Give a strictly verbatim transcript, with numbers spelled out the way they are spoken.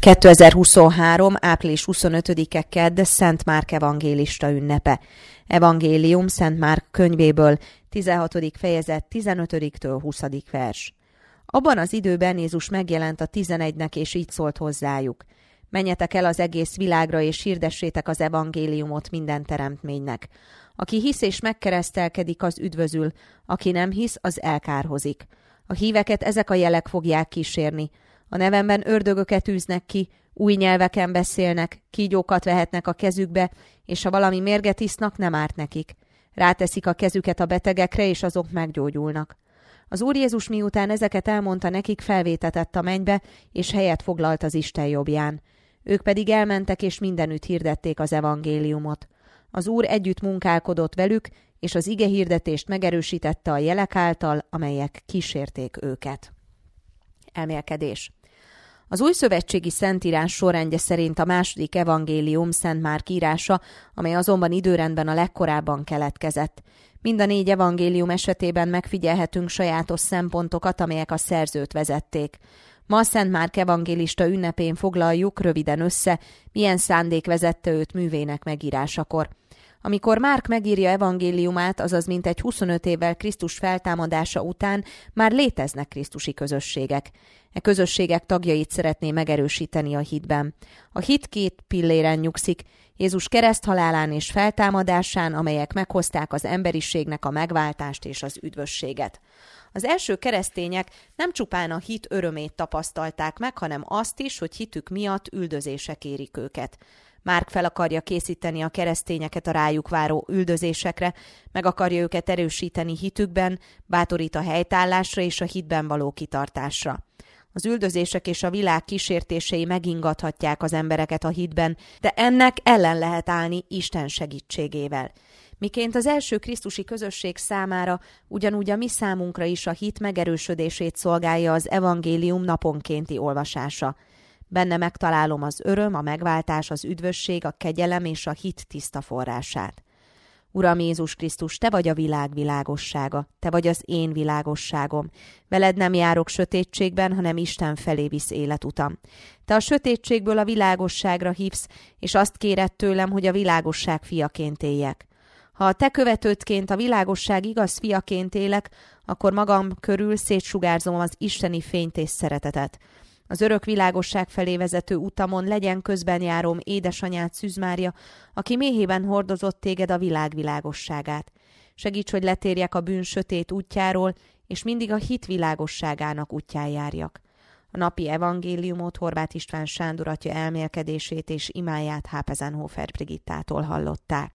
kétezer-huszonhárom. április huszonötödike kedd Szent Márk evangélista ünnepe. Evangélium Szent Márk könyvéből, tizenhatodik fejezet, tizenötödiktől huszadik vers. Abban az időben Jézus megjelent a tizenegynek, és így szólt hozzájuk: menjetek el az egész világra, és hirdessétek az evangéliumot minden teremtménynek. Aki hisz és megkeresztelkedik, az üdvözül, aki nem hisz, az elkárhozik. A híveket ezek a jelek fogják kísérni. A nevemben ördögöket űznek ki, új nyelveken beszélnek, kígyókat vehetnek a kezükbe, és ha valami mérget isznak, nem árt nekik. Ráteszik a kezüket a betegekre, és azok meggyógyulnak. Az Úr Jézus miután ezeket elmondta nekik, felvétetett a mennybe, és helyet foglalt az Isten jobbján. Ők pedig elmentek, és mindenütt hirdették az evangéliumot. Az Úr együtt munkálkodott velük, és az ige hirdetést megerősítette a jelek által, amelyek kísérték őket. Elmélkedés. Az újszövetségi szentírás sorrendje szerint a második evangélium Szent Márk írása, amely azonban időrendben a legkorábban keletkezett. Mind a négy evangélium esetében megfigyelhetünk sajátos szempontokat, amelyek a szerzőt vezették. Ma a Szent Márk evangélista ünnepén foglaljuk röviden össze, milyen szándék vezette őt művének megírásakor. Amikor Márk megírja evangéliumát, azaz mintegy huszonöt évvel Krisztus feltámadása után már léteznek krisztusi közösségek. E közösségek tagjait szeretné megerősíteni a hitben. A hit két pilléren nyugszik: Jézus kereszthalálán és feltámadásán, amelyek meghozták az emberiségnek a megváltást és az üdvösséget. Az első keresztények nem csupán a hit örömét tapasztalták meg, hanem azt is, hogy hitük miatt üldözések érik őket. Márk fel akarja készíteni a keresztényeket a rájuk váró üldözésekre, meg akarja őket erősíteni hitükben, bátorít a helytállásra és a hitben való kitartásra. Az üldözések és a világ kísértései megingathatják az embereket a hitben, de ennek ellen lehet állni Isten segítségével. Miként az első krisztusi közösség számára, ugyanúgy a mi számunkra is a hit megerősödését szolgálja az evangélium naponkénti olvasása. Benne megtalálom az öröm, a megváltás, az üdvösség, a kegyelem és a hit tiszta forrását. Uram Jézus Krisztus, Te vagy a világ világossága, Te vagy az én világosságom. Veled nem járok sötétségben, hanem Isten felé visz életutam. Te a sötétségből a világosságra hívsz, és azt kéred tőlem, hogy a világosság fiaként éljek. Ha a Te követődként a világosság igaz fiaként élek, akkor magam körül szétsugárzom az isteni fényt és szeretetet. Az örök világosság felé vezető utamon legyen közben járom édesanyád Szűz Mária, aki méhében hordozott téged a világ világosságát. Segíts, hogy letérjek a bűn sötét útjáról, és mindig a hit világosságának útján járjak. A napi evangéliumot Horváth István Sándor atya elmélkedését és imáját Hápezenhofer Brigittától hallották.